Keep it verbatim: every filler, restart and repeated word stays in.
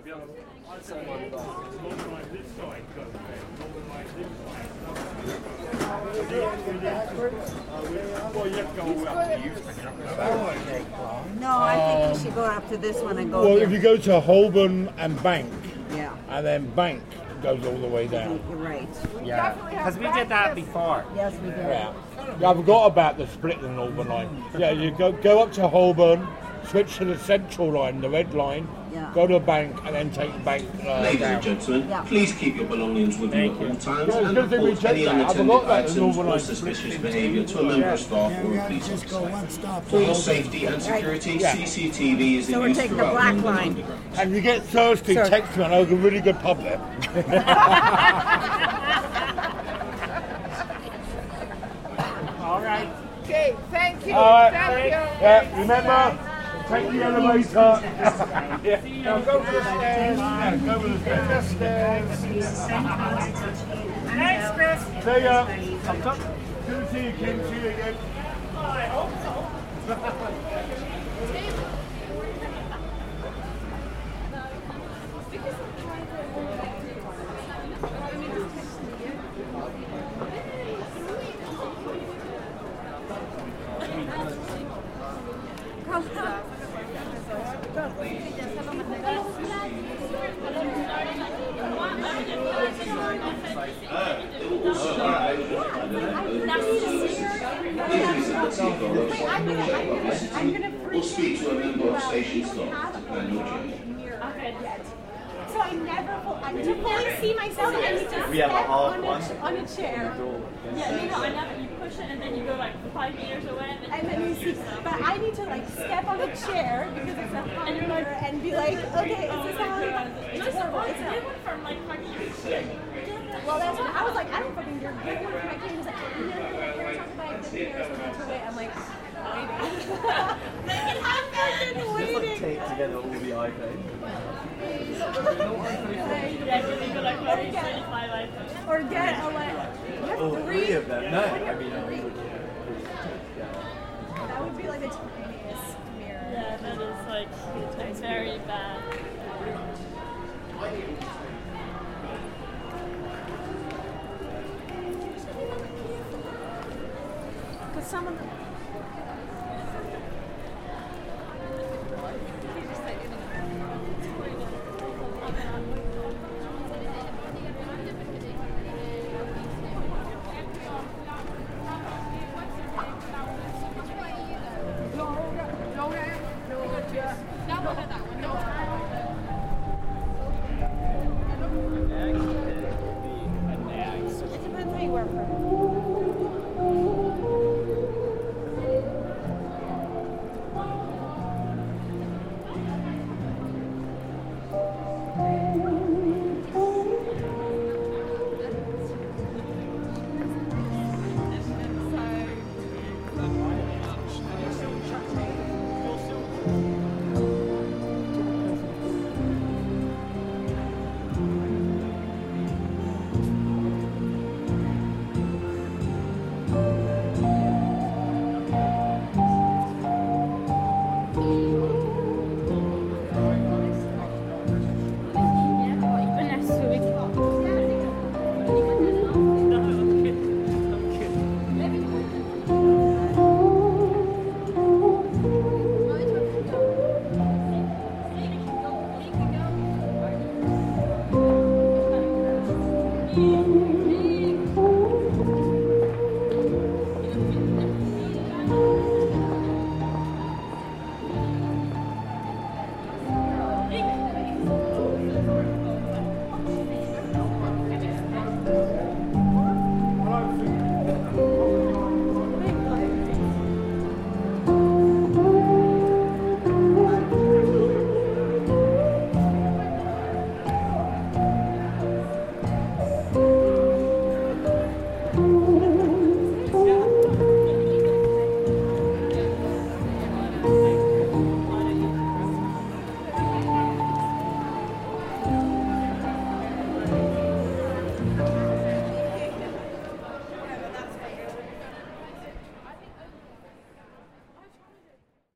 No, I think you should go up to this one and go Well, here. if you go to Holborn and Bank, Yeah, and then Bank goes all the way down. you're right. Yeah, because we did that before. Yes, we do. Yeah. Yeah, I forgot about the split in Holborn line. Yeah, you go go up to Holborn, switch to the Central line, the red line, Yeah. go to Bank, and then take the Bank uh, Ladies down. and gentlemen, Yeah. please keep your belongings with you at all times Yeah, it's and good that we report checked any that. I unattended forgot about the items Northern or Line suspicious behaviour to a member of staff or a police Just go officer. one stop. For your safety and security, Yeah. C C T V is So in we're use taking the throughout black London line. Underground. And you get thirsty, Sir. text me. I know a really good pub there. All right. Okay, thank you. All right. Thank you. Yeah, remember, take the elevator. Yeah. Now go to the stairs. Yeah, go to the stairs. Thanks, Chris. See ya. Good to see you, Kim. See you again. I hope so. Or speak to a member of station staff to plan your journey. So I never, full, I to fully see myself, I need to We have a step hall on, one. a, on a chair. Yeah, you know, I never, you push it and then you go like five meters away and then, And then you see, but I need to like step on a chair because it's a and you're like, and be like, okay, is this how it it's it's just horrible. it's different from like fucking Well, that's what I was like, I don't fucking care. My kid was like, you know, we're talking about the years when we away. I'm like, waiting. I'm fucking waiting. Tape together all the iPads. yeah, you go like maybe twenty-five iPhones. Or get a like, you have All three. three of them. No, I mean, I Three. would. That would be like the tiniest mirror. Yeah, that is like it's very bad. Because some of them.